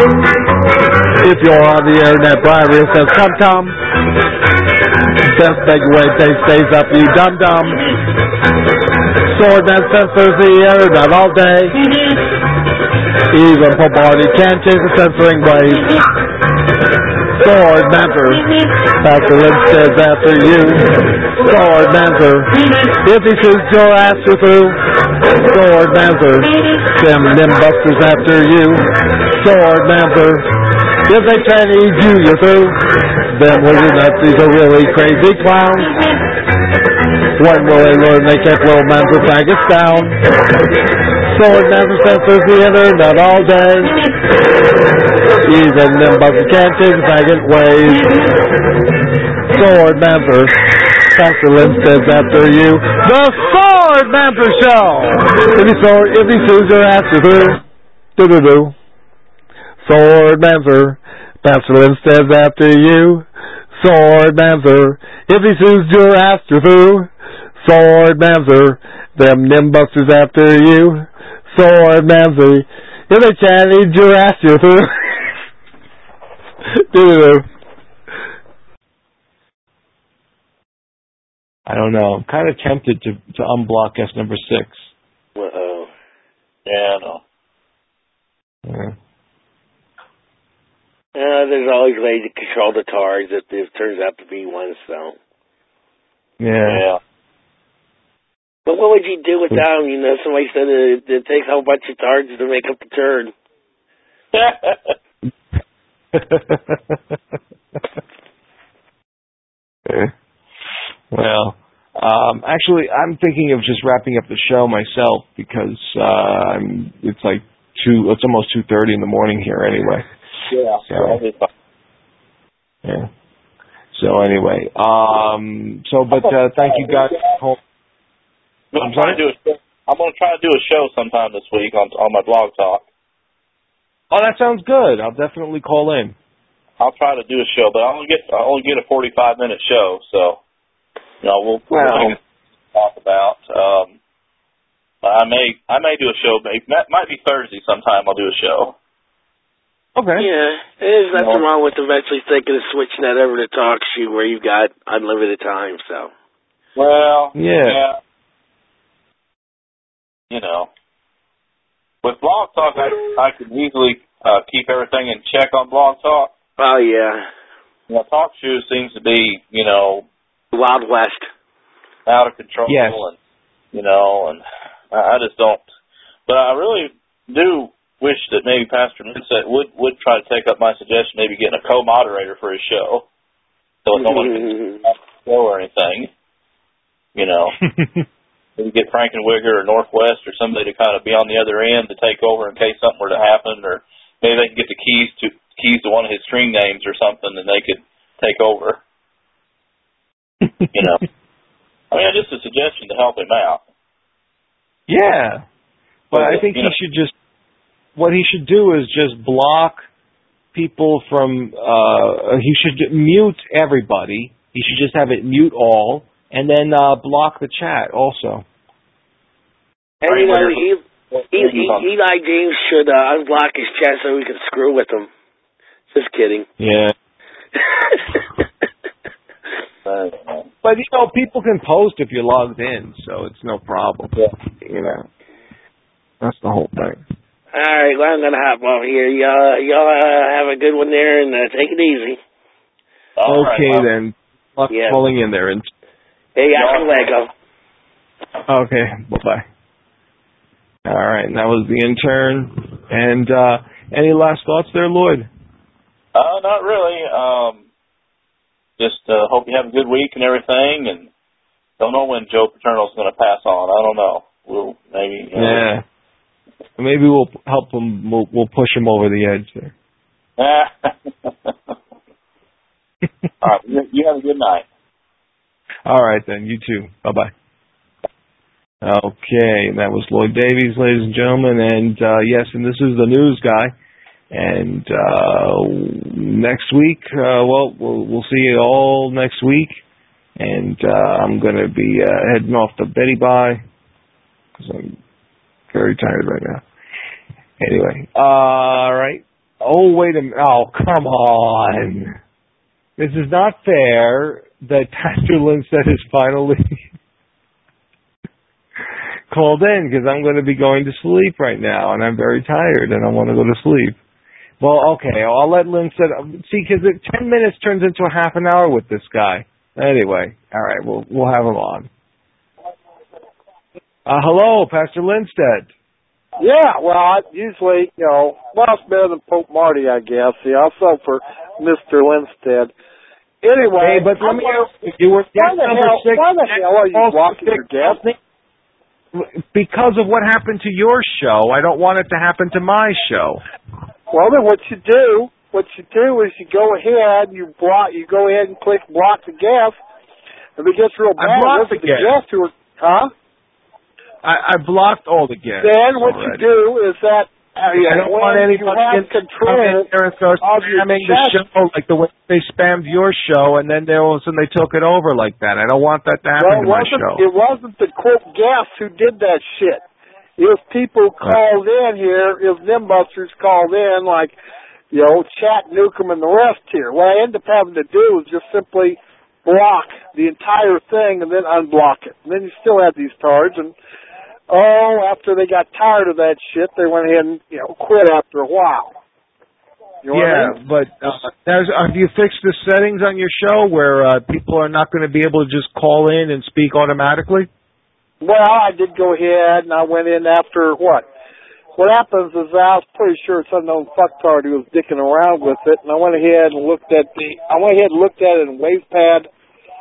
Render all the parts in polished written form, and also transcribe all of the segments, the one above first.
If you're on the internet, Brian Real says, come, Tom. Best takeaway stays up, you dum-dum. Swordman censors the internet all day. Even Poparty can't change the censoring ways. Sword Mancer, Pastor Lynch says after you. Sword Mancer, if he shoots your ass you're through. Sword Mancer, them nimbusters after you. Sword Mancer, if they try to eat you, you're through. Them wizard Nazis are really crazy clowns. When will they learn they kept little Mancer faggots down? Sword Mancer censors the internet all day. Even them buzzers can't change the faggot ways. Sword Mancer, Pastor Lynch says after you. The Sword Mancer Show! If he sues your ass, you're through. Do-do-do. Sword Mancer, Pastor Lynch says after you. Sword Mancer, if he sues your ass, you're through. Sword Mancer, them nimbusters after you. Sword Mancer, if they can't eat your ass, you're through. Do-do-do. I don't know. I'm kind of tempted to unblock S number 6. Uh-oh. Yeah, I know. Yeah. There's always ways to control the tards if there turns out to be one, so. Yeah. But what would you do without them? You know, somebody said it takes a whole bunch of tards to make up the turd. Well, actually, I'm thinking of just wrapping up the show myself because it's like it's almost 2:30 in the morning here anyway. Yeah. Yeah. So anyway, thank you guys. I'm going to try to do a show sometime this week on my blog talk. Oh, that sounds good. I'll definitely call in. I'll try to do a show, but I only get a 45-minute show, so we'll talk about. I may do a show. Might be Thursday sometime. I'll do a show. Okay. Yeah, there's nothing wrong with eventually thinking of switching that over to TalkShoe where you've got unlimited time. So. Well. Yeah. With Blog Talk, I can easily keep everything in check on Blog Talk. Oh, yeah. TalkShoe seems to be, Wild West. Out of control. Yes. And I just don't. But I really do wish that maybe Pastor Minsett would try to take up my suggestion, maybe getting a co-moderator for his show. So no one can show or anything. Maybe get Frankenwigger or Northwest or somebody to kind of be on the other end to take over in case something were to happen, or maybe they can get the keys to one of his string names or something, and they could take over. Just a suggestion to help him out. Yeah, but I think what he should do is just block people from. He should mute everybody. He should just have it mute all. And then block the chat also. And Eli James should unblock his chat so we can screw with him. Just kidding. Yeah. But people can post if you're logged in, so it's no problem. Yeah. That's the whole thing. All right, well, I'm gonna hop off here. Y'all have a good one there, and take it easy. All right, then. Luck falling in there and. Hey, after Lego. Okay, bye-bye. All right, and that was the intern. And any last thoughts there, Lloyd? Not really. Just hope you have a good week and everything, and don't know when Joe Paterno's going to pass on. I don't know. We'll maybe. Yeah. Maybe we'll help him. We'll push him over the edge there. All right, you have a good night. All right, then. You too. Bye-bye. Okay, and that was Lloyd Davies, ladies and gentlemen. And, yes, and this is the news guy. And next week, we'll see you all next week. And I'm going to be heading off to Betty Bye because I'm very tired right now. Anyway, all right. Oh, wait a minute. Oh, come on. This is not fair that Pastor Lindstedt is finally called in because I'm going to be going to sleep right now, and I'm very tired, and I want to go to sleep. Well, okay, I'll let Lindstedt... See, because 10 minutes turns into a half an hour with this guy. Anyway, all right, we'll have him on. Hello, Pastor Lindstedt. Yeah, well, usually, it's better than Pope Marty, I guess. Yeah, also for Mr. Lindstedt. Anyway, hey, but let me ask you, were guest number 6. Why the hell are you blocking your guest? Because of what happened to your show. I don't want it to happen to my show. Well, then what you do is you go ahead, you go ahead and click block the guest. If it gets real bad, I blocked the guest. Who are, huh? I blocked all the guests. Then what already. You do is that I don't want anybody in control there and start spamming the show like the way they spammed your show, and then all of a sudden they took it over like that. I don't want that to happen to my show. It wasn't the quote guests who did that shit. It was people called in here. It was Nimbusters called in, like Chat Newcomb and the rest here. What I ended up having to do was just simply block the entire thing and then unblock it. And then you still have these cards and. After they got tired of that shit, they went ahead and, quit after a while. You know what I mean? But have you fixed the settings on your show where people are not going to be able to just call in and speak automatically? Well, I did go ahead, and I went in after what? What happens is I was pretty sure it's unknown fucktard who was dicking around with it, and I went ahead and looked at it in WavePad.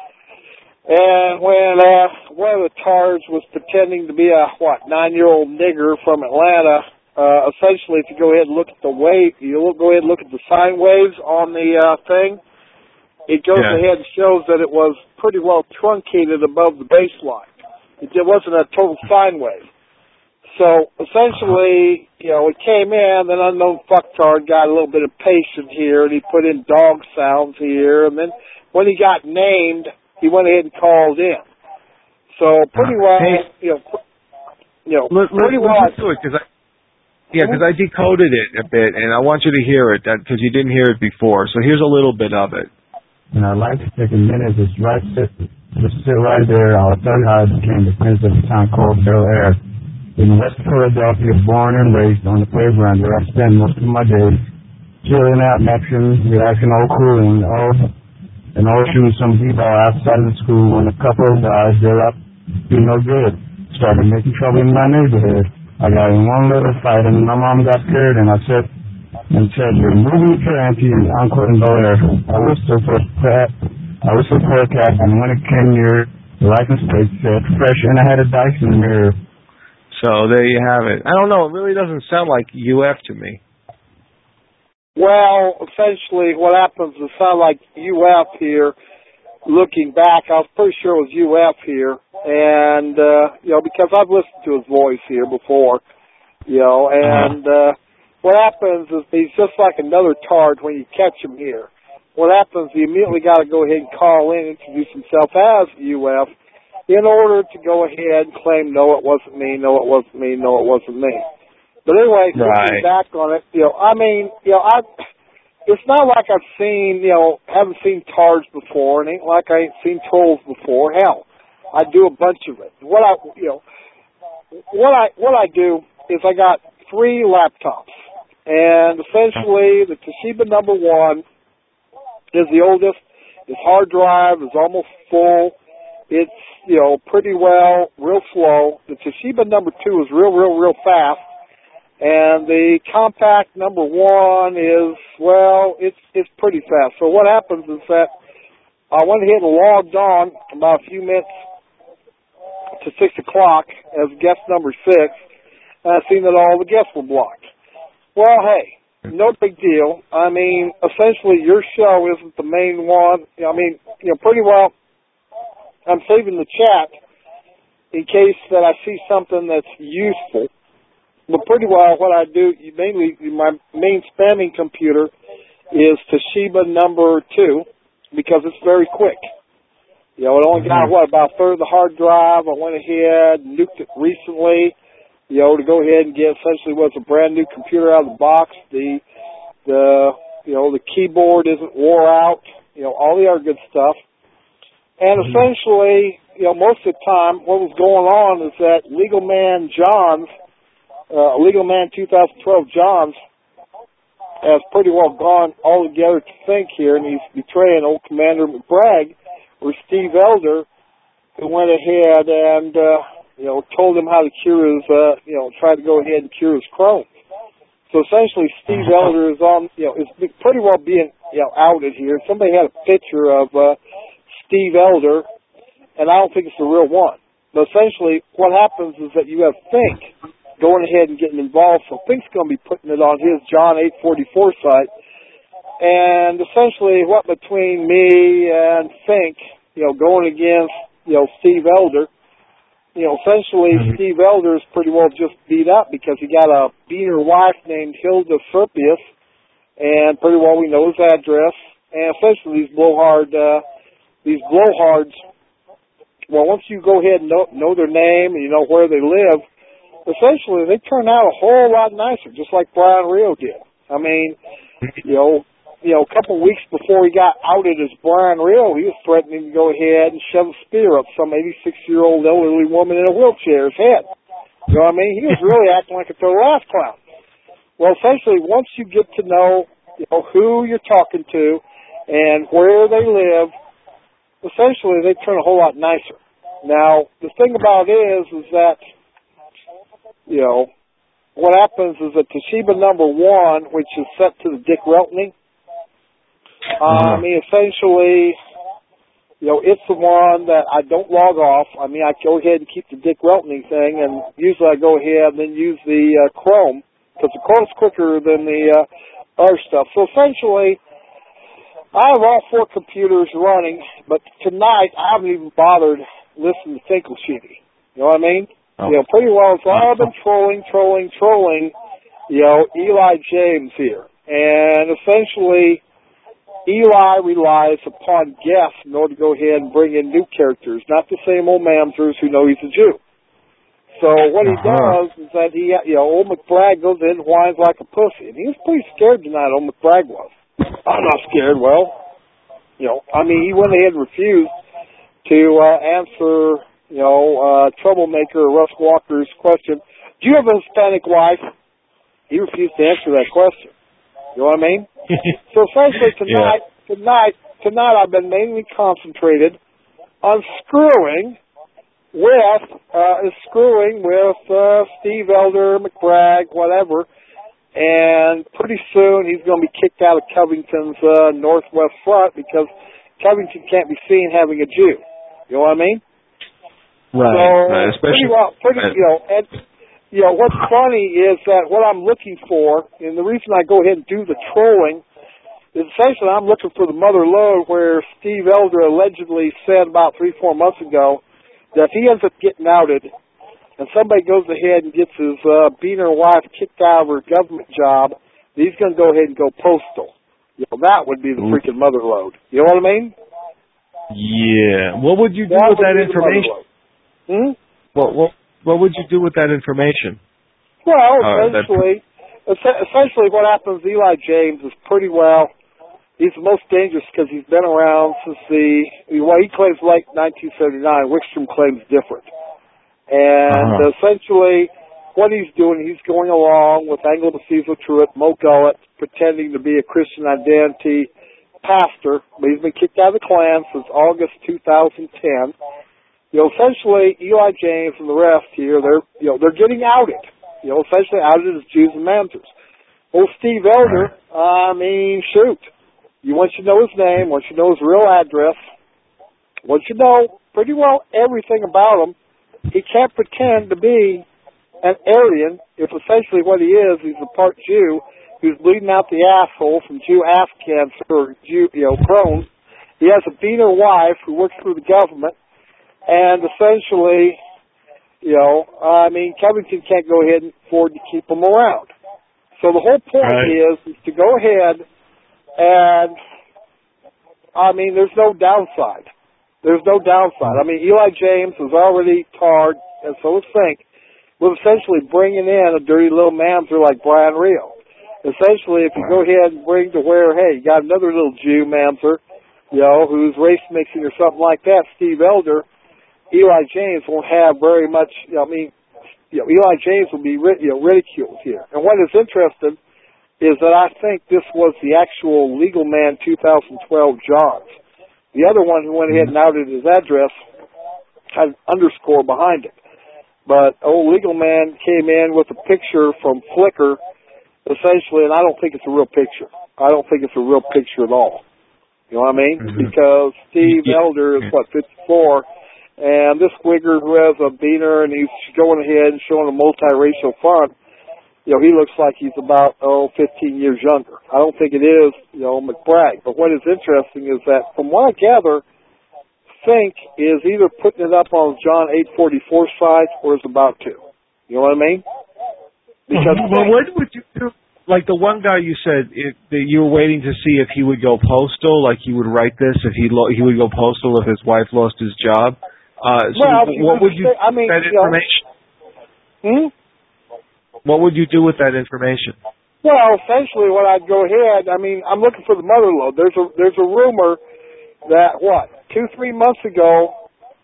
And when one of the tards was pretending to be a 9-year-old nigger from Atlanta, essentially, if you go ahead and look at the wave, go ahead and look at the sine waves on the thing. It goes ahead and shows that it was pretty well truncated above the baseline. It wasn't a total sine wave. So essentially, it came in. Then unknown fucktard got a little bit of patience here, and he put in dog sounds here, and then when he got named. He went ahead and called in. So pretty well, pretty well. Let's do it because I decoded it a bit, and I want you to hear it because you didn't hear it before. So here's a little bit of it. And I'd like to take a minute just sit right there. I'll tell you how I became the prince of a town called Bel Air. In West Philadelphia, born and raised on the playground where I spend most of my days chilling out, action, relaxing, all cooling, and all shooting some people outside of the school when a couple of guys, they're up to no good. Started making trouble in my neighborhood. I got in one little fight and my mom got scared and I said, you're moving to Auntie and Uncle in Bel Air. I whistled for a cat and when it came near, the license plate said fresh and I had a dice in the mirror. So there you have it. I don't know, it really doesn't sound like UF to me. Well, essentially, what happens is it sounds like UF here. Looking back, I was pretty sure it was UF here, and because I've listened to his voice here before, and what happens is he's just like another tard when you catch him here. What happens? He immediately got to go ahead and call in, introduce himself as UF, in order to go ahead and claim, no, it wasn't me, no, it wasn't me, no, it wasn't me. But anyway, looking back on it, it's not like I've seen, haven't seen tards before, and ain't like I ain't seen trolls before. Hell, I do a bunch of it. What I do is I got 3 laptops, and essentially the Toshiba number 1 is the oldest. Its hard drive is almost full. It's pretty well, real slow. The Toshiba number 2 is real fast. And the compact number 1 is, it's pretty fast. So what happens is that I went ahead and logged on about a few minutes to 6 o'clock as guest number 6, and I seen that all the guests were blocked. Well, hey, no big deal. I mean, essentially your show isn't the main one. Pretty well I'm saving the chat in case that I see something that's useful. But pretty well, what I do, mainly my main spamming computer is Toshiba number 2 because it's very quick. It only got, about a third of the hard drive. I went ahead and nuked it recently, to go ahead and get essentially what's a brand new computer out of the box. The the keyboard isn't wore out, all the other good stuff. And essentially, most of the time, what was going on is that Legal Man 2012 Johns has pretty well gone all together to think here, and he's betraying old Commander McBragg, or Steve Elder, who went ahead and, told him how to cure his, tried to go ahead and cure his Crohn's. So essentially, Steve Elder is on, is pretty well being, outed here. Somebody had a picture of Steve Elder, and I don't think it's the real one. But essentially, what happens is that you have Fink going ahead and getting involved. So Fink's going to be putting it on his John 844 site. And essentially, what between me and Fink, going against, Steve Elder, essentially Steve Elder is pretty well just beat up because he got a beater wife named Hilda Serpius, and pretty well we know his address. And essentially these blowhards, well, once you go ahead and know their name and you know where they live, essentially they turn out a whole lot nicer, just like Brian Rio did. I mean, a couple of weeks before he got outed as Brian Rio, he was threatening to go ahead and shove a spear up some 86-year-old elderly woman in a wheelchair's head. You know what I mean? He was really acting like a total ass clown. Well, essentially, once you get to know, who you're talking to and where they live, essentially they turn a whole lot nicer. Now, the thing about it is that, what happens is that Toshiba number 1, which is set to the Dick Reltney, I mean, essentially, it's the one that I don't log off. I mean, I go ahead and keep the Dick Reltney thing, and usually I go ahead and then use the Chrome, because the Chrome's quicker than the other stuff. So essentially, I have all 4 computers running, but tonight I haven't even bothered listening to Finkelstein. You know what I mean? Pretty well it's all been trolling, Eli James here. And essentially, Eli relies upon guests in order to go ahead and bring in new characters, not the same old mamsers who know he's a Jew. So what he does is that old McBragg goes in and whines like a pussy. And he was pretty scared tonight, old McBragg was. I'm not scared. Well, he went ahead and refused to answer, troublemaker Russ Walker's question. Do you have a Hispanic wife? He refused to answer that question. You know what I mean? So essentially tonight I've been mainly concentrated on screwing with Steve Elder, McBragg, whatever, and pretty soon he's going to be kicked out of Covington's northwest front because Covington can't be seen having a Jew. You know what I mean? Right. So what's funny is that what I'm looking for, and the reason I go ahead and do the trolling, is essentially I'm looking for the mother lode where Steve Elder allegedly said about 3-4 months ago that if he ends up getting outed and somebody goes ahead and gets his beaner wife kicked out of her government job, he's going to go ahead and go postal. That would be the freaking mother lode. You know what I mean? Yeah. What would you do with that information? What would you do with that information? Well, essentially what happens, Eli James is pretty well, he's the most dangerous because he's been around since he claims late 1979. Wickstrom claims different. And essentially what he's doing, he's going along with Anglo Macizo Truitt, Mo Gullett, pretending to be a Christian Identity pastor, but he's been kicked out of the Klan since August 2010. Essentially, Eli James and the rest here, they're getting outed. Essentially outed as Jews and mamsers. Well, Steve Elder, shoot. Once you know his name, once you know his real address, once you know pretty well everything about him, he can't pretend to be an Aryan if essentially what he is, he's a part Jew who's bleeding out the asshole from Jew ass cancer or Jew, Crohn's. He has a beaner wife who works for the government. And essentially, Covington can't go ahead and afford to keep him around. So the whole point is to go ahead and, there's no downside. There's no downside. Eli James was already tarred, and so was Fink, with essentially bringing in a dirty little mamzer like Brian Rio. essentially, if you go ahead and bring to where, hey, you got another little Jew, Mamser, who's race mixing or something like that, Steve Elder, Eli James won't have very much, Eli James will be ridiculed here. And what is interesting is that I think this was the actual Legal Man 2012 Johns. The other one who went ahead and outed his address had an underscore behind it. But old Legal Man came in with a picture from Flickr, essentially, and I don't think it's a real picture. I don't think it's a real picture at all. You know what I mean? Because Steve Elder is, 54, and this Wigger who has a beaner and he's going ahead and showing a multiracial front, he looks like he's about, 15 years younger. I don't think it is, McBragg. But what is interesting is that, from what I gather, Fink is either putting it up on John 844 site or is about to. You know what I mean? Because what would you do? Like the one guy you said that you were waiting to see if he would go postal, like he would write this if he would go postal if his wife lost his job. What would you do with that information? What would you do with that information? Well, essentially, what I'd go ahead. I'm looking for the mother lode. There's a rumor that 2-3 months ago,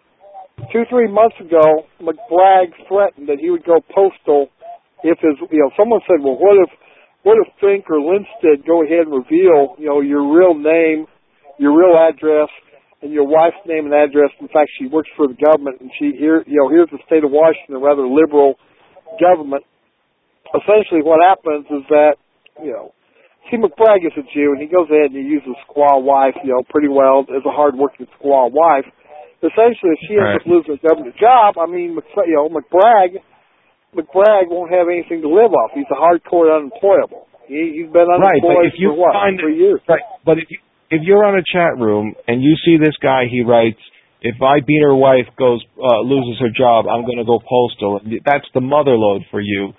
McBragg threatened that he would go postal if his. Someone said, well, what if Fink or Lindstedt go ahead and reveal, your real name, your real address, and your wife's name and address. In fact, she works for the government, and here's the state of Washington, a rather liberal government. Essentially, what happens is that, McBragg is a Jew, and he goes ahead and he uses squaw wife, pretty well as a hard-working squaw wife. Essentially, if she ends up losing a government job, McBragg won't have anything to live off. He's a hardcore unemployable. He's been unemployed for 3 years. Right, but if you're on a chat room and you see this guy, he writes, if my beaner wife loses her job, I'm going to go postal. That's the mother lode for you.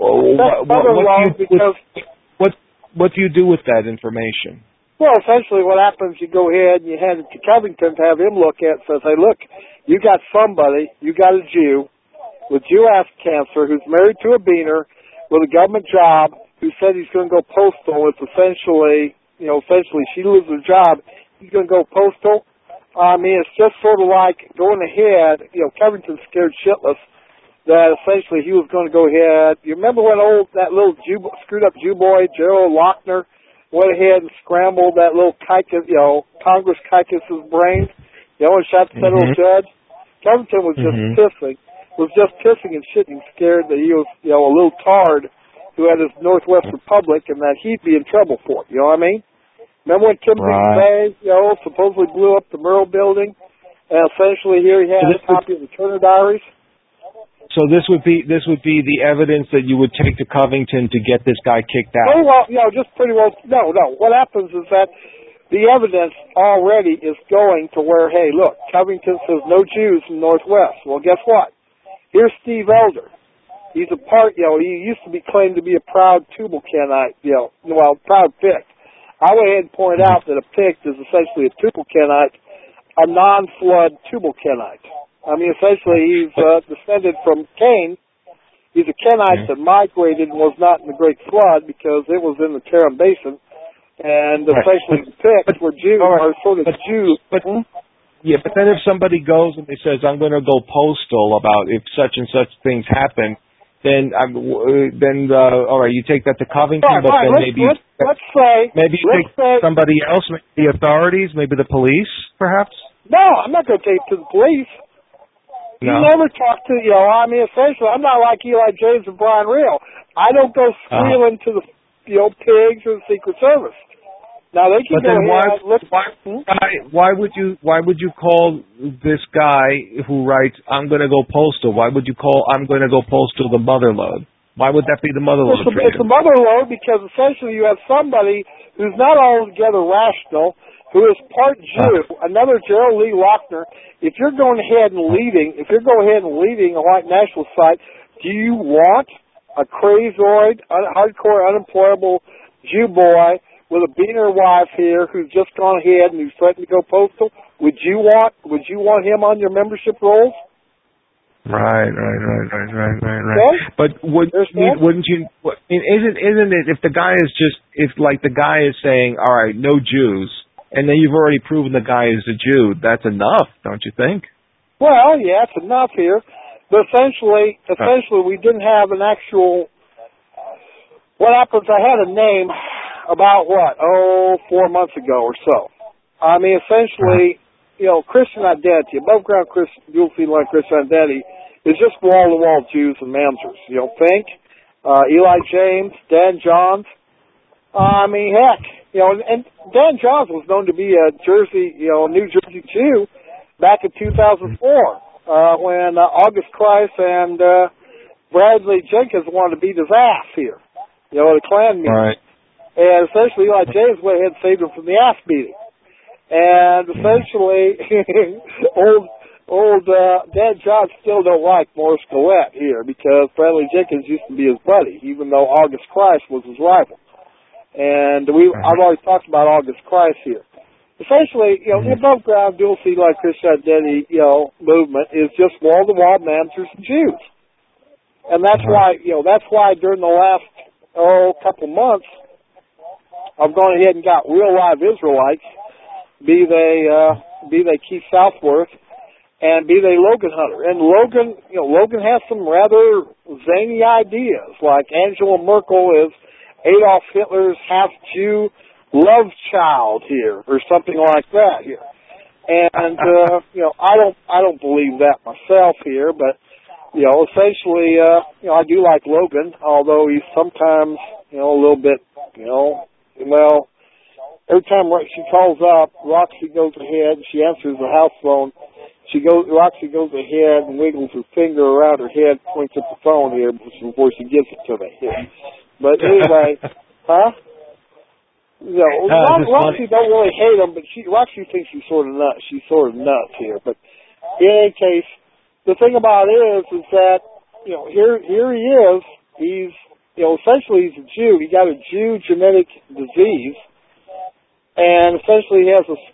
What do you do with that information? Well, essentially what happens, you go ahead and you hand it to Covington to have him look at it. Says, hey, look, you got a Jew with Jew-ass cancer who's married to a beaner with a government job who said he's going to go postal. It's essentially she loses her job. He's going to go postal. It's just sort of like going ahead. Covington's scared shitless that essentially he was going to go ahead. You remember when that little screwed up Jew boy, Gerald Lochner, went ahead and scrambled that little Congress Kikis's brain, and shot the federal judge? Covington was just pissing and shitting, scared that he was, a little tard who had his Northwest Republic and that he'd be in trouble for it. You know what I mean? Remember when Tim McVeigh, supposedly blew up the Murrah building, and essentially here he had a copy of the Turner Diaries? So this would be the evidence that you would take to Covington to get this guy kicked out? Pretty well, just pretty well. No. What happens is that the evidence already is going to where, hey, look, Covington says no Jews in the Northwest. Well, guess what? Here's Steve Elder. He's he used to be claimed to be a proud Tubal-Canite, proud Pict. I went ahead and pointed out that a Pict is essentially a Tubal-Canite, a non-flood Tubal-Canite. Essentially, he's descended from Cain. He's a Kenite that migrated and was not in the Great Flood because it was in the Tarim Basin. And essentially, the Picts were Jews, or sort of Jews. But then if somebody goes and they says, I'm going to go postal about if such and such things happen, then all right, you take that to Covington, then maybe you take somebody else, maybe the authorities, maybe the police, perhaps? No, I'm not going to take it to the police. No. You never talk to, essentially, I'm not like Eli James and Brian Real. I don't go squealing to the, pigs or the Secret Service. Now they can why would you call this guy who writes, I'm going to go postal? Why would you call I'm going to go postal the mother lode? Why would that be the mother lode? It's the mother lode because essentially you have somebody who's not altogether rational, who is part Jew, another Gerald Lee Lochner. If you're going ahead and leading a white national site, do you want a crazoid, hardcore, unemployable Jew boy with a beaner wife here who's just gone ahead and who's threatened to go postal? Would you want him on your membership rolls? Right. Okay? But wouldn't you? Isn't it if the guy is just the guy is saying, all right, no Jews, and then you've already proven the guy is a Jew, that's enough, don't you think? Well, yeah, it's enough here. But essentially, we didn't have an actual. What happens? I had a name about 4 months ago or so. I mean, essentially, Christian identity, above ground dual feed line Christian identity, is just wall to wall Jews and Mamzers. Think Eli James, Dan Johns. I mean, heck, and Dan Johns was known to be a New Jersey Jew back in 2004 when August Christ and Bradley Jenkins wanted to beat his ass here. The Klan meeting. Right. And essentially, Eli James went ahead and saved him from the ass beating. And essentially, old Dan Johns still don't like Morris Collette here because Bradley Jenkins used to be his buddy, even though August Christ was his rival. And I've already talked about August Christ here. Essentially, the above ground dual feed like Christian identity, movement is just wall to wall Mamzers and Jews. And that's why during the last couple months, I've gone ahead and got real live Israelites, be they Keith Southworth, and be they Logan Hunter. And Logan has some rather zany ideas, like Angela Merkel is Adolf Hitler's half-Jew love child here, or something like that here. And I don't believe that myself here, but essentially, I do like Logan, although he's sometimes, a little bit, every time she calls up, Roxy goes ahead, she answers the house phone, Roxy goes ahead and wiggles her finger around her head, points at the phone here before she gives it to me here. But anyway, Roxy don't really hate him, but Roxy thinks he's sort of nuts. She's sort of nuts here. But in any case, the thing about it is that, here he is. He's, essentially he's a Jew. He got a Jew genetic disease. And essentially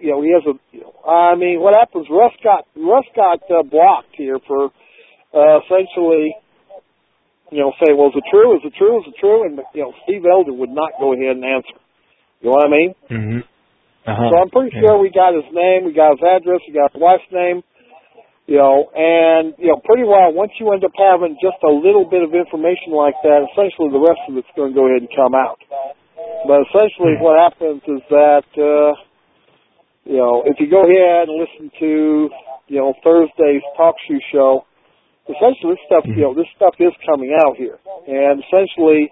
what happens, Russ got blocked here for, essentially, saying, well, is it true? Is it true? Is it true? And, Steve Elder would not go ahead and answer. You know what I mean? Mm-hmm. So I'm pretty sure we got his name, we got his address, we got his wife's name, and, pretty well, once you end up having just a little bit of information like that, essentially the rest of it's going to go ahead and come out. But essentially what happens is that, if you go ahead and listen to, Thursday's talk show, essentially this stuff is coming out here. And essentially,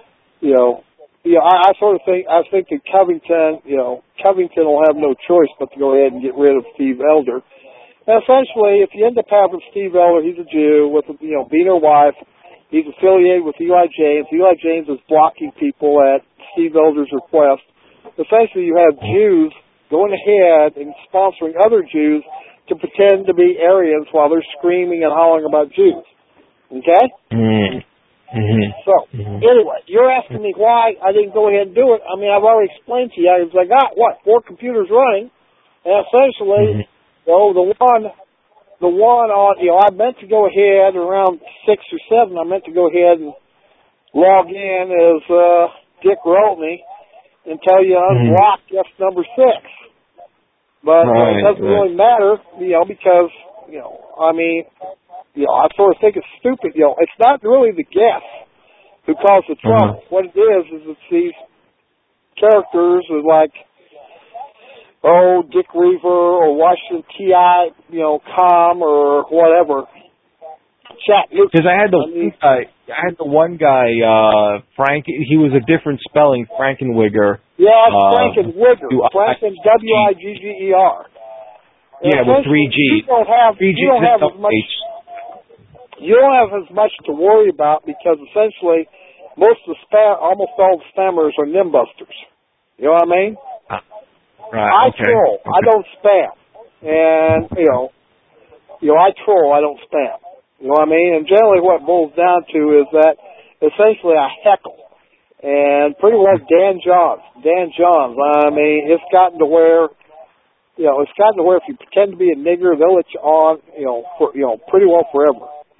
I sort of think that Covington will have no choice but to go ahead and get rid of Steve Elder. And essentially, if you end up having Steve Elder, he's a Jew with being her wife. He's affiliated with Eli James. Eli James is blocking people at Steve Elder's request. Essentially, you have Jews going ahead and sponsoring other Jews to pretend to be Aryans while they're screaming and hollering about Jews. Okay? Mm-hmm. So, anyway, you're asking me why I didn't go ahead and do it. I mean, I've already explained to you. I got, 4 computers running, and essentially, the one on, I meant to go ahead around 6 or 7, I meant to go ahead and log in as Dick Roltney and tell you unblock F number 6. But it doesn't really matter, because, I sort of think it's stupid. It's not really the guest who caused the trouble. What it is it's these characters are like, Dick Reaver or Washington T.I., Com or whatever. Chat. Because I had the one guy, Frank. He was a different spelling, Frankenwigger. Yeah, Frankenwigger. Franken Wigger. Yeah, with 3 G's. You don't have as much to worry about because essentially almost all the spammers are nimbusters. You know what I mean? Right. I troll. I don't spam. And, I troll. I don't spam. You know what I mean? And generally what it boils down to is that essentially I heckle. And pretty well Dan Johns. I mean, it's gotten to where, if you pretend to be a nigger, they'll let you on, pretty well forever.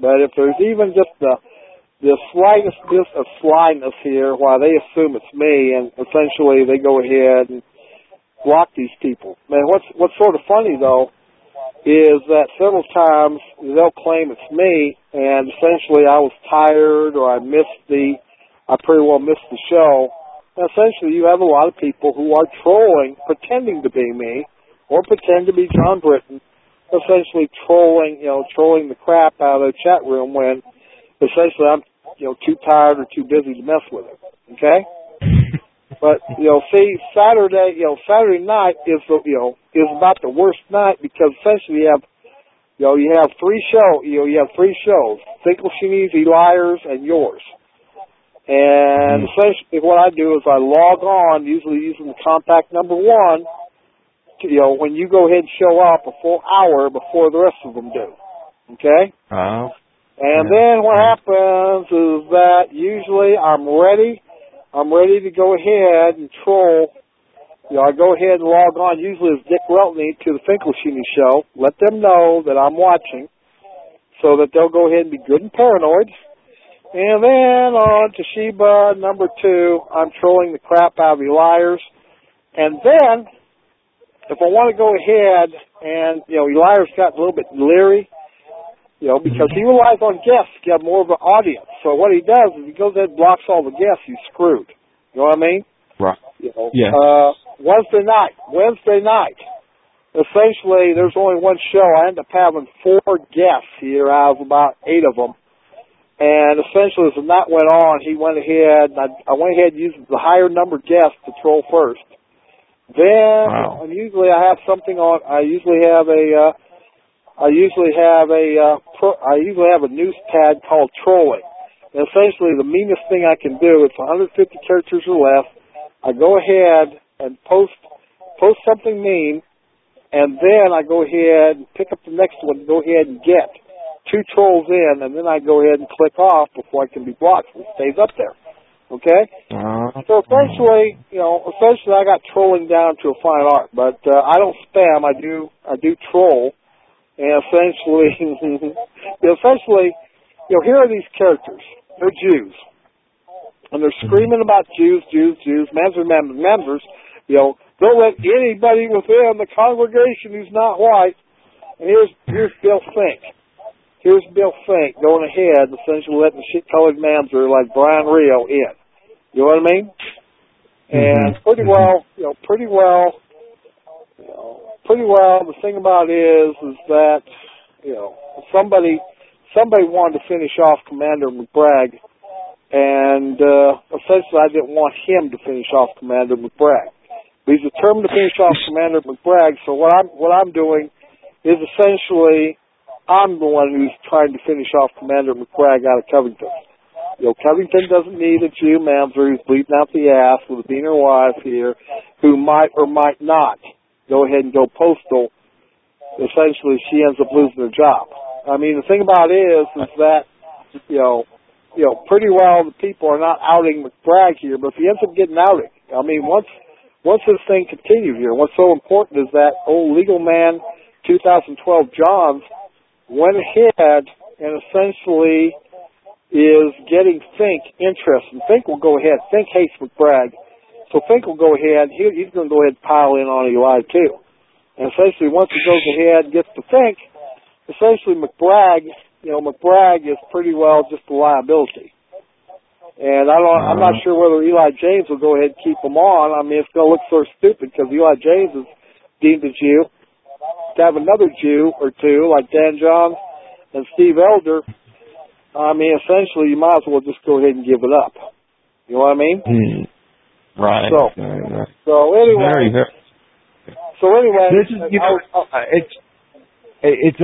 But if there's even just the slightest bit of slyness here, why they assume it's me, and essentially they go ahead and block these people. Man, what's sort of funny though is that several times they'll claim it's me, and essentially I was tired or I pretty well missed the show. And essentially, you have a lot of people who are trolling, pretending to be me, or pretend to be John Britton, essentially trolling the crap out of the chat room when essentially I'm, too tired or too busy to mess with it. Okay? But, see, Saturday night is about the worst night because essentially you have three shows, Finkelstein's, Elias, and yours. And essentially what I do is I log on, usually using the compact number 1, to, when you go ahead and show up a full hour before the rest of them do. Okay? And then what happens is that usually I'm ready to go ahead and troll. I go ahead and log on, usually as Dick Weltney, to the Finkelstein show, let them know that I'm watching so that they'll go ahead and be good and paranoid. And then on Toshiba number 2, I'm trolling the crap out of Elias. And then, if I want to go ahead and, Elias got a little bit leery, because he relies on guests to get more of an audience. So what he does is he goes ahead and blocks all the guests, he's screwed. You know what I mean? Right. Wednesday night. Essentially, there's only one show. I end up having 4 guests here out of about 8 of them. And essentially, as the night went on, he went ahead, and I went ahead and used the higher number guests to troll first. Then, usually I have something on, I usually have a news pad called trolling. And essentially, the meanest thing I can do, it's 150 characters or less. I go ahead and post something mean, and then I go ahead and pick up the next one and go ahead and get 2 trolls in, and then I go ahead and click off before I can be blocked. It stays up there. Okay? So essentially, I got trolling down to a fine art, but I don't spam. I do troll, and essentially, here are these characters. They're Jews, and they're screaming about Jews, members. Don't let anybody within the congregation who's not white. And here's Bill Fink. Here's Bill Fink going ahead, essentially letting the shit-colored mamzer like Brian Rio in. You know what I mean? And pretty well, the thing about it is that, somebody wanted to finish off Commander McBragg, and essentially I didn't want him to finish off Commander McBragg. But he's determined to finish off Commander McBragg, so what I'm doing is essentially I'm the one who's trying to finish off Commander McBragg out of Covington. Covington doesn't need a Jew mamzer who's bleeding out the ass with a beaner wife here who might or might not go ahead and go postal. Essentially, she ends up losing her job. I mean, the thing about it is that, pretty well the people are not outing McBragg here, but if he ends up getting outed, I mean, once this thing continues here, what's so important is that old legal man 2012 Johns went ahead and essentially is getting Fink interested. Fink will go ahead. Fink hates McBragg. So Fink will go ahead. He's going to go ahead and pile in on Eli, too. And essentially, once he goes ahead and gets to Fink, essentially McBragg is pretty well just a liability. And I'm not sure whether Eli James will go ahead and keep him on. I mean, it's going to look sort of stupid because Eli James is deemed a Jew. To have another Jew or two, like Dan Johns and Steve Elder, I mean, essentially, you might as well just go ahead and give it up. You know what I mean? Right. So anyway. This is, it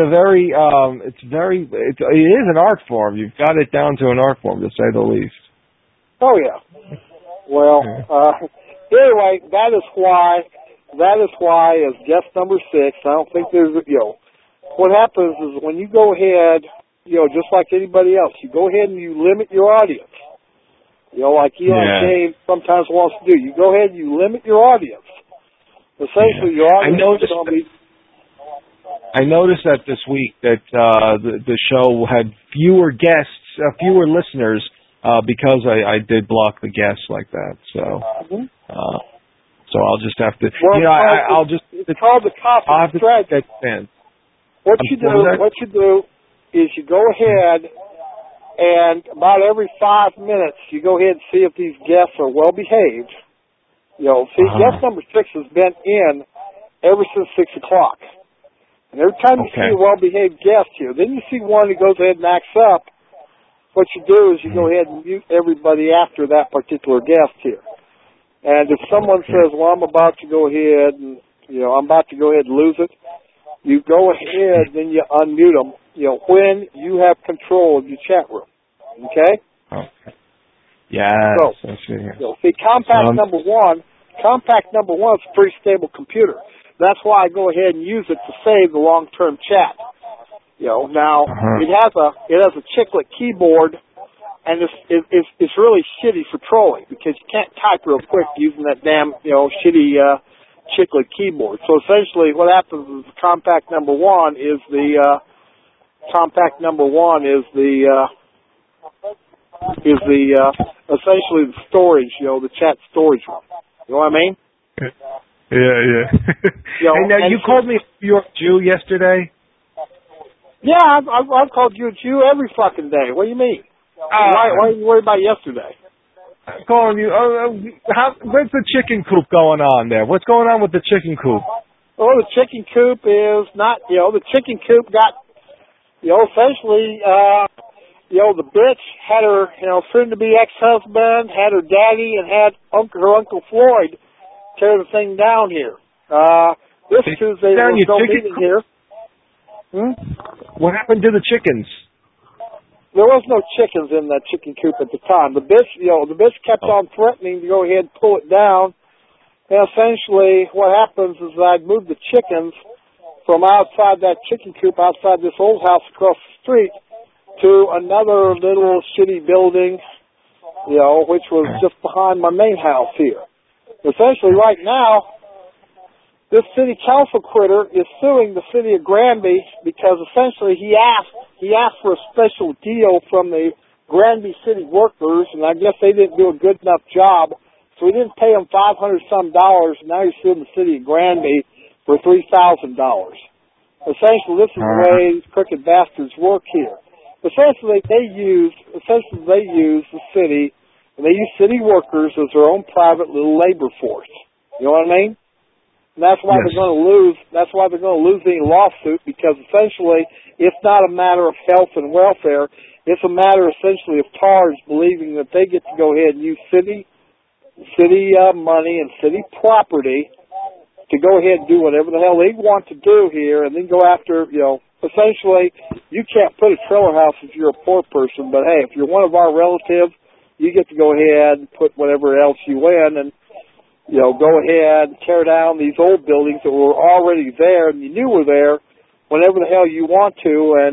is an art form. You've got it down to an art form, to say the least. Oh yeah. Well, anyway, that is why as guest number 6, I don't think there's what happens is when you go ahead, just like anybody else, you go ahead and you limit your audience. Like Eli James sometimes wants to do. You go ahead and you limit your audience. Essentially, your audience is going to be... I noticed that this week that the show had fewer guests, fewer listeners, because I did block the guests like that. So, so I'll just have to, I'll just. It's called the confidence strategy. What you do is you go ahead and about every 5 minutes you go ahead and see if these guests are well behaved. Guest number 6 has been in ever since 6 o'clock. And every time you see a well-behaved guest here, then you see one who goes ahead and acts up. What you do is you go ahead and mute everybody after that particular guest here. And if someone says, well, I'm about to go ahead and, I'm about to go ahead and lose it, you go ahead, then you unmute them, when you have control of your chat room. Okay? Okay. Yeah. So, see, Compact number one is a pretty stable computer. That's why I go ahead and use it to save the long-term chat. Now it has a chiclet keyboard, and it's really shitty for trolling because you can't type real quick using that damn shitty chiclet keyboard. So essentially, what happens is Compact number one is essentially the storage, the chat storage room. You know what I mean? Yeah. Hey, now you called me you're a Jew yesterday? Yeah, I've called you a Jew every fucking day. What do you mean? Why are you worried about yesterday? I'm calling you. Where's the chicken coop going on there? What's going on with the chicken coop? Well, the chicken coop is not, the chicken coop got, essentially, the bitch had her, soon-to-be ex-husband, had her daddy, and had her Uncle Floyd tear the thing down here. This Tuesday there was no meeting here. What happened to the chickens? There was no chickens in that chicken coop at the time. The bitch, kept on threatening to go ahead and pull it down. And essentially, what happens is I'd move the chickens from outside that chicken coop, outside this old house across the street, to another little shitty building, which was just behind my main house here. Essentially, right now, this city council critter is suing the city of Granby because essentially he asked for a special deal from the Granby city workers, and I guess they didn't do a good enough job, so he didn't pay them $500-some, and now he's suing the city of Granby for $3,000. Essentially, this is the way these crooked bastards work here. Essentially, they use the city, and they use city workers as their own private little labor force. You know what I mean? And that's why they're going to lose. That's why they're going to lose any lawsuit, because essentially, it's not a matter of health and welfare. It's a matter essentially of TARs believing that they get to go ahead and use city money and city property to go ahead and do whatever the hell they want to do here, and then go after, essentially, you can't put a trailer house if you're a poor person, but hey, if you're one of our relatives, you get to go ahead and put whatever else you in, and go ahead and tear down these old buildings that were already there and you knew were there whenever the hell you want to. And,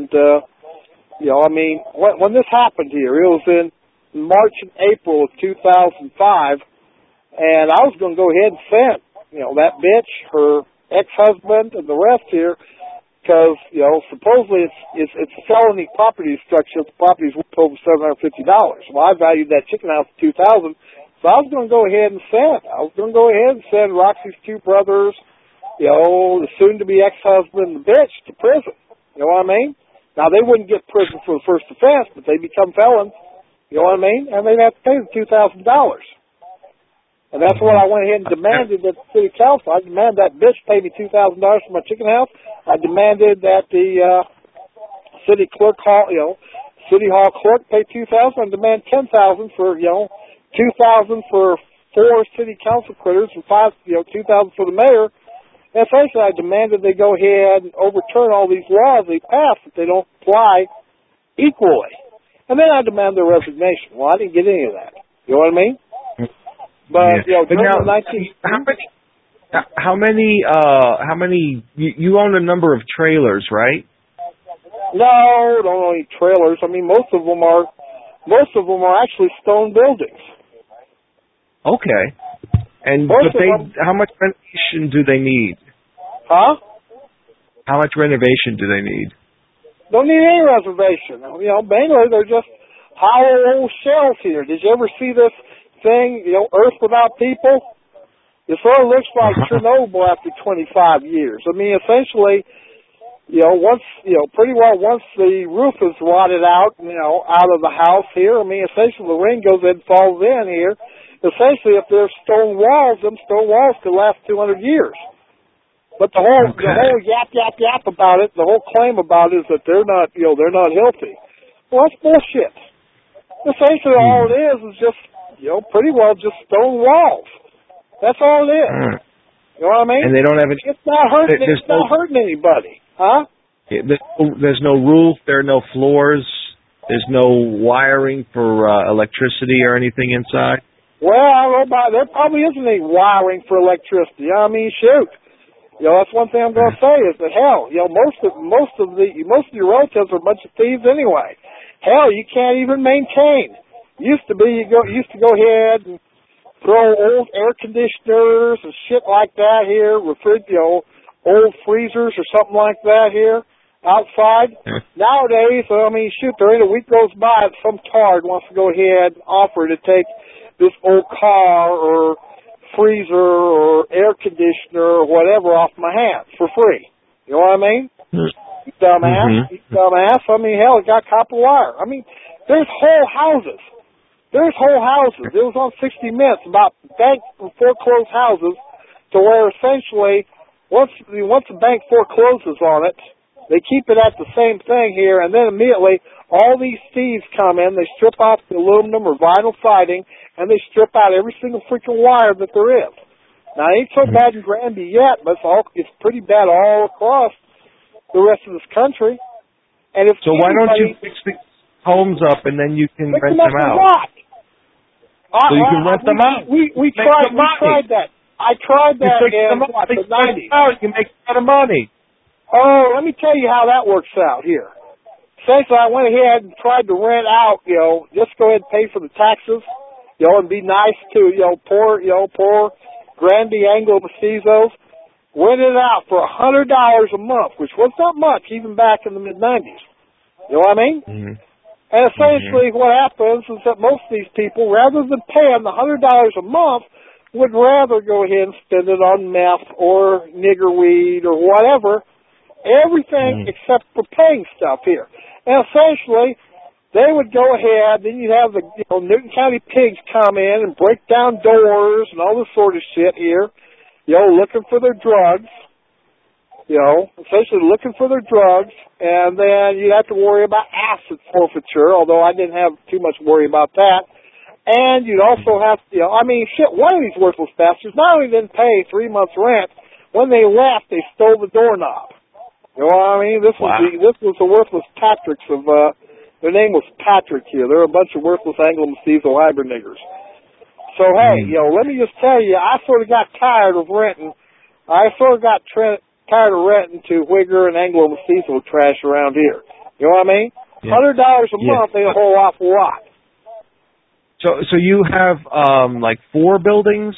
when this happened here, it was in March and April of 2005, and I was going to go ahead and send, that bitch, her ex-husband, and the rest here, because, supposedly it's a felony property structure. The property's worth over $750. Well, I valued that chicken house at $2,000. So I was going to go ahead and send Roxy's two brothers, the soon-to-be ex-husband and the bitch to prison. You know what I mean? Now, they wouldn't get prison for the first offense, but they become felons. You know what I mean? And they'd have to pay the $2,000. And that's what I went ahead and demanded at the city council. I demanded that bitch pay me $2,000 for my chicken house. I demanded that the city city hall clerk pay $2,000. I demand $10,000 for, $2,000 for 4 city council critters and $2,000 for the mayor. And essentially, I demanded they go ahead and overturn all these laws they passed that they don't apply equally. And then I demand their resignation. Well, I didn't get any of that. You know what I mean? But during the how many? You own a number of trailers, right? No, don't own any trailers. I mean, most of them are actually stone buildings. Okay. And how much renovation do they need? Huh? How much renovation do they need? Don't need any reservation. You know, mainly they're just hollow old shells here. Did you ever see this thing, you know, Earth Without People? It sort of looks like Chernobyl after 25 years. I mean, essentially, you know, once the roof is rotted out, you know, out of the house here, I mean, essentially the rain goes in, falls in here. Essentially, if there's stone walls, them stone walls could last 200 years. But the whole yap about it, the whole claim about it is that they're not healthy. Well, that's bullshit. Essentially, all it is just, you know, pretty well just stone walls. That's all it is. You know what I mean? And they don't have any. It's not hurting. It's not hurting anybody, huh? There's no roof. There are no floors. There's no wiring for electricity or anything inside. Well, I don't know about. There probably isn't any wiring for electricity. I mean, shoot. You know, that's one thing I'm going to say is that hell, you know, most of your relatives are a bunch of thieves anyway. Hell, you can't even maintain. Used to go ahead and throw old air conditioners and shit like that here, old freezers or something like that here outside. Nowadays, I mean, shoot, there ain't a week goes by that some tard wants to go ahead and offer to take this old car or freezer or air conditioner or whatever off my hands for free. You know what I mean? You dumbass. You dumbass. I mean, hell, it got copper wire. I mean, there's whole houses. There's whole houses. It was on 60 Minutes about bank foreclosed houses to where essentially once the bank forecloses on it, they keep it at the same thing here, and then immediately all these thieves come in, they strip off the aluminum or vinyl siding, and they strip out every single freaking wire that there is. Now, it ain't so bad in Granby yet, but it's pretty bad all across the rest of this country. And if so why don't you fix the homes up and then you can rent them out? What? So you can rent them out. We tried that. I tried that in the 90s. You make a lot of money. Oh, let me tell you how that works out here. Essentially, I went ahead and tried to rent out, you know, just go ahead and pay for the taxes, you know, and be nice to, poor Granby Anglo-Mestizos. Rented it out for $100 a month, which was not much even back in the mid-90s. You know what I mean? And essentially what happens is that most of these people, rather than paying the $100 a month, would rather go ahead and spend it on meth or nigger weed or whatever, everything except for paying stuff here. And essentially, they would go ahead, then you'd have the Newton County pigs come in and break down doors and all this sort of shit here, looking for their drugs. Essentially looking for their drugs, and then you'd have to worry about asset forfeiture, although I didn't have too much worry about that. And you'd also have to, one of these worthless bastards not only didn't pay 3 months' rent, when they left, they stole the doorknob. You know what I mean? This was the worthless Patricks of, their name was Patrick here. They're a bunch of worthless Anglo-Mestizo hybrid niggers. So, hey, let me just tell you, I sort of got tired of renting. I sort of got tired of renting to Whigger and Anglo-Mestizo trash around here. You know what I mean? $100 a month ain't a whole awful lot. So you have, 4 buildings?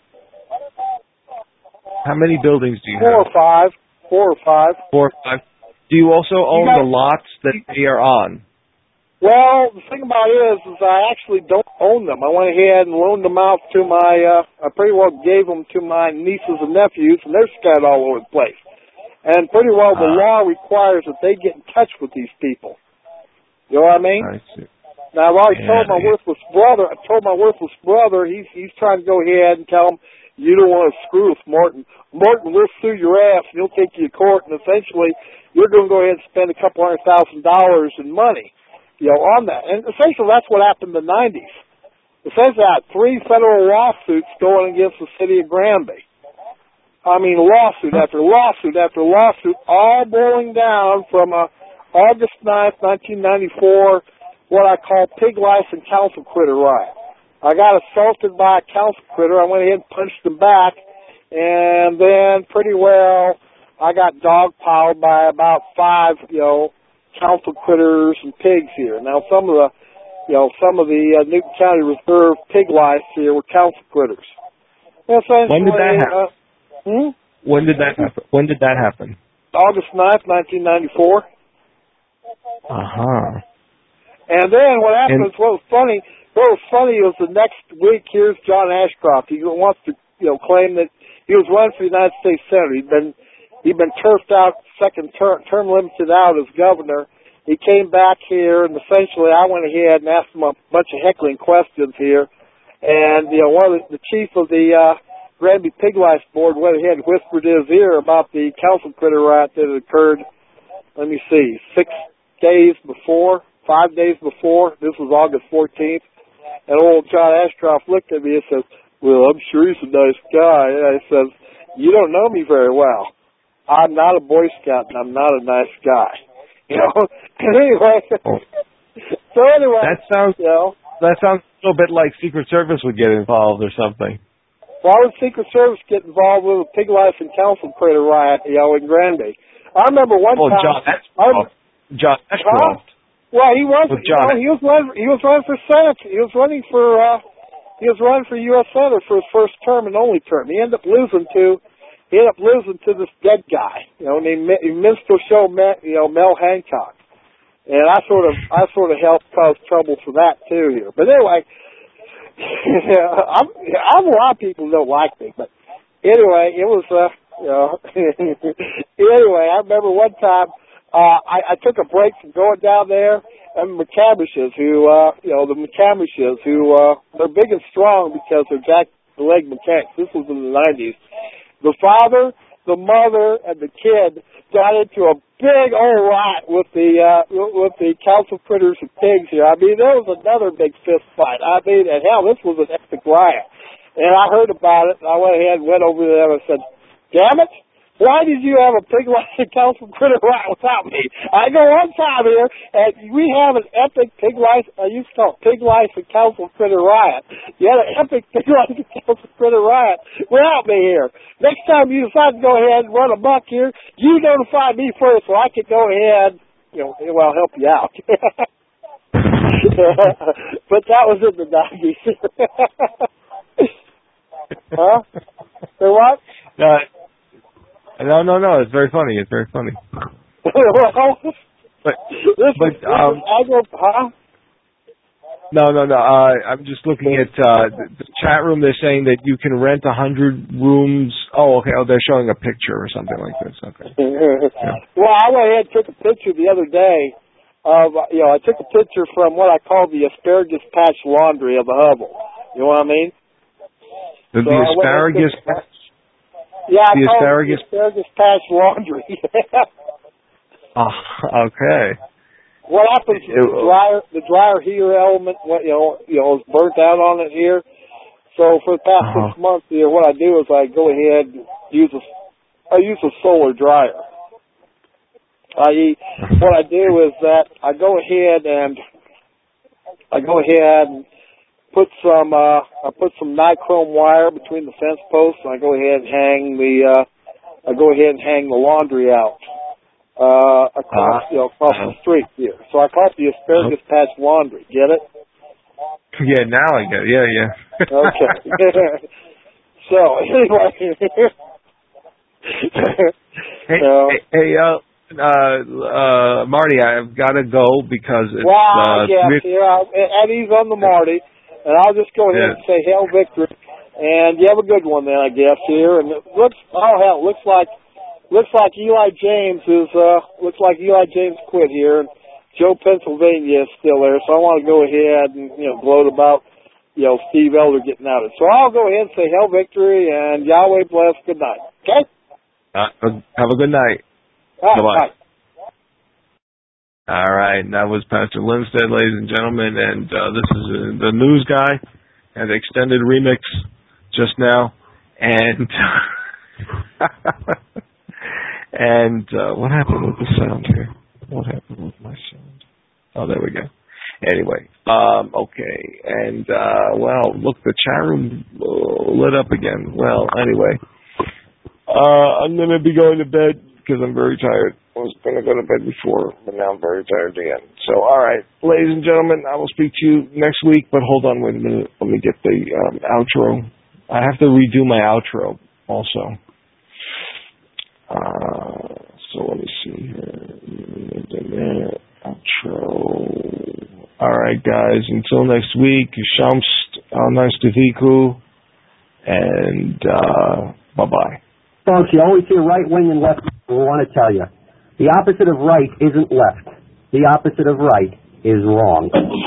How many buildings do you have? 4 or 5. 4 or 5. Do you also own the lots that they are on? Well, the thing about it is I actually don't own them. I went ahead and loaned them out to I pretty well gave them to my nieces and nephews, and they're scattered all over the place. And pretty well the law requires that they get in touch with these people. You know what I mean? I see. Now, I've already told my worthless brother, he's trying to go ahead and tell him, you don't want to screw with Morton. Morton will sue your ass, and he'll take you to court, and essentially, you're going to go ahead and spend a couple $100,000 in money, on that. And essentially, that's what happened in the 90s. Essentially, I had 3 federal lawsuits going against the city of Granby. I mean, lawsuit after lawsuit after lawsuit, all boiling down from August 9th, 1994, what I call pig lice and council critter riot. I got assaulted by a council critter. I went ahead and punched him back, and then pretty well I got dogpiled by about 5, council critters and pigs here. Now some of the Newton County Reserve pig lice here were council critters. When did that happen? When did that happen? August 9th, 1994. And then what happens? What was funny was the next week. Here's John Ashcroft. He wants to, claim that he was running for the United States Senate. He'd been turfed out, second term limited out as governor. He came back here, and essentially I went ahead and asked him a bunch of heckling questions here. And one of the chief of the Granby Pig Life Board went ahead and whispered in his ear about the council critter riot that had occurred. Let me see, 5 days before. This was August 14th. And old John Ashcroft looked at me and says, "Well, I'm sure he's a nice guy." And I says, "You don't know me very well. I'm not a Boy Scout, and I'm not a nice guy." Anyway. Anyway. That sounds a little bit like Secret Service would get involved or something. Why would Secret Service get involved with a Pig Life and Council critter riot, in Granby? I remember one time. John Ashcroft. Well, he wasn't. He was running for Senate. He was running for U.S. Senator for his first term and only term. He ended up losing to this dead guy, named Minstrel Show, Mel Hancock. And I sort of helped cause trouble for that too here. But anyway, I'm a lot of people don't like me, but anyway, it was anyway, I remember one time I took a break from going down there, and McCamishes who they're big and strong because they're jack-the-leg mechanics. This was in the 90s. The father, the mother, and the kid got into a big old riot with the council critters and pigs here. I mean, there was another big fist fight. I mean, and hell, this was an epic riot. And I heard about it, and I went ahead and went over there and said, "Damn it, why did you have a Pig Life and Council critter riot without me?" I go one time here, and we have an epic Pig Life, I used to call it Pig Life and Council critter riot. You had an epic Pig Life and Council critter riot without me here. Next time you decide to go ahead and run amok here, you notify me first so I can go ahead, help you out. But that was in the 90s. Huh? Say what? No. It's very funny. No. I'm just looking at the chat room. They're saying that you can rent 100 rooms. Oh, okay. Oh, they're showing a picture or something like this. Okay. Yeah. Well, I went ahead and took a picture the other day of, I took a picture from what I call the asparagus patch laundry of the Hubble. You know what I mean? The asparagus patch? Yeah, I call it the asparagus patch laundry. Okay. What happens is the dryer heater element, is burnt out on it here. So for the past 6 months here, what I do is I go ahead and use a solar dryer. I.e., what I do is that I go ahead and put some nichrome wire between the fence posts, and I go ahead and hang the laundry out across the street here. So I call it the asparagus patch laundry. Get it? Yeah, now I get it. Yeah. Okay. So anyway, hey, Marty, I've got to go because it's. Eddie's on the Marty, and I'll just go ahead and say Hail Victory, and you have a good one then, I guess here. And it looks like Eli James quit here, and Joe Pennsylvania is still there. So I want to go ahead and gloat about Steve Elder getting out of it. So I'll go ahead and say Hail Victory and Yahweh bless. Good night. Okay. Have a good night. Bye-bye. All right, that was Pastor Lindstedt, ladies and gentlemen, and this is the news guy and the extended remix just now, and and what happened with the sound here? What happened with my sound? Oh, there we go. Anyway, okay, and look, the chat room lit up again. Well, anyway, I'm gonna be going to bed because I'm very tired. I was going to go to bed before, but now I'm very tired again. So, all right, ladies and gentlemen, I will speak to you next week, but hold on, wait a minute. Let me get the outro. I have to redo my outro also. So let me see here. All right, guys. Until next week, Shamst Nastaviku, and bye-bye. Folks, you always hear right wing and left wing. We want to tell you, the opposite of right isn't left. The opposite of right is wrong.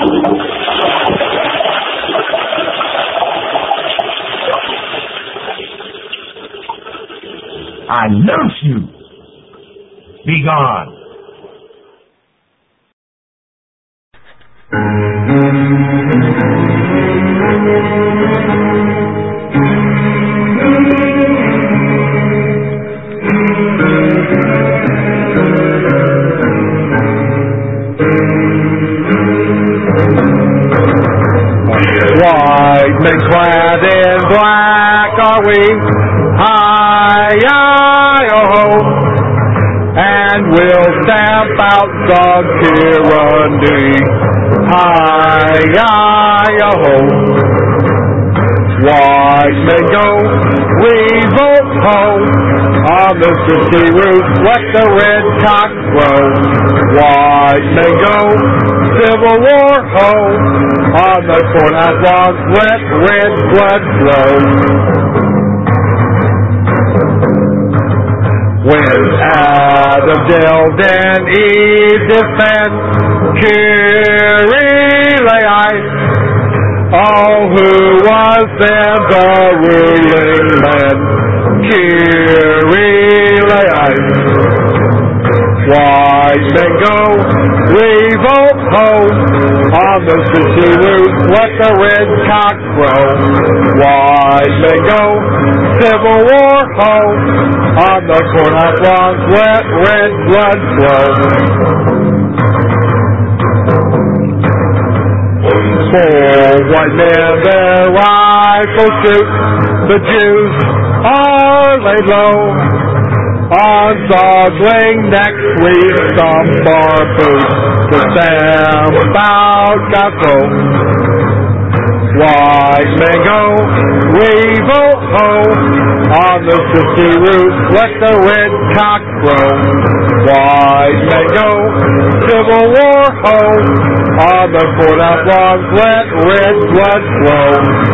I nurse you. Be gone. White men clad in black are we, hi-yi-oh-ho, and we'll stamp out dog tyranny, hi-yi-oh-ho. White men go, we vote ho, on the city roof let the red cock crow. White men go, Civil War ho, on the courthouse lawns let red blood flow. When Adam delved and Eve defend, Kyrie-lei, all who was then the ruling man, Kyrie-lei. White men go, we vote ho, on the city roof let the red cock crow. White men go, Civil War ho, on the courthouse lawns let red blood flow. For white men their rifles shoot, the Jews are laid low. On sogling necks we stomp our boots to stamp out God's. White men go, we vote ho, on the city roof let the red cock crow. White men go, Civil War ho, on the courthouse lawns let red blood flow.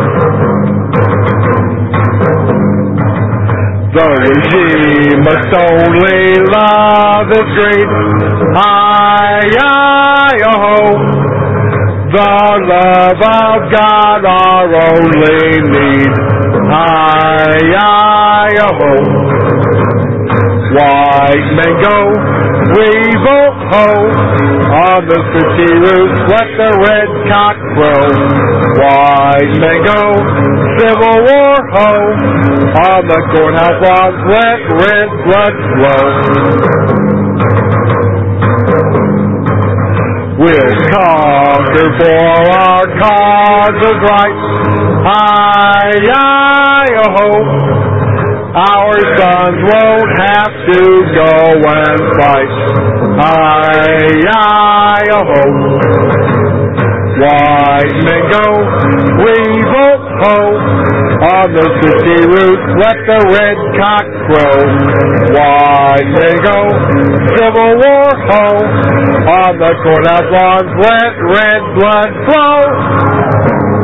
The regime must only love its greed, hi-yi-oh-ho. The love of God our only need, hi-yi-oh-ho. White men go, we vote ho, on the city roof let the red cock crow. White men go, Civil War ho, on the courthouse lawns let red blood flow. We'll conquer for our cause of right, hi-yi-oh-ho. Our sons won't have to go and fight, hi-yi-oh-ho. White men go, we vote ho, on the city roof let the red cock crow. White men go, Civil War ho, on the courthouse lawns let red blood flow.